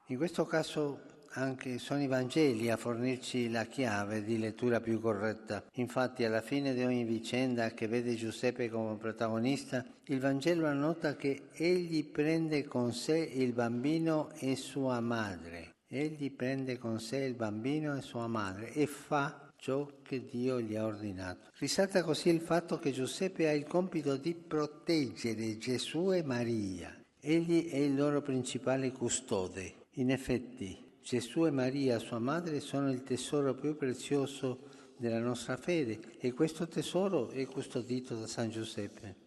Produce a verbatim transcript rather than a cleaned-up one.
In questo caso anche sono i Vangeli a fornirci la chiave di lettura più corretta. Infatti alla fine di ogni vicenda che vede Giuseppe come protagonista, il Vangelo annota che egli prende con sé il bambino e sua madre. Egli prende con sé il bambino e sua madre e fa ciò che Dio gli ha ordinato. Risalta così il fatto che Giuseppe ha il compito di proteggere Gesù e Maria. Egli è il loro principale custode. In effetti, Gesù e Maria, sua madre, sono il tesoro più prezioso della nostra fede e questo tesoro è custodito da San Giuseppe.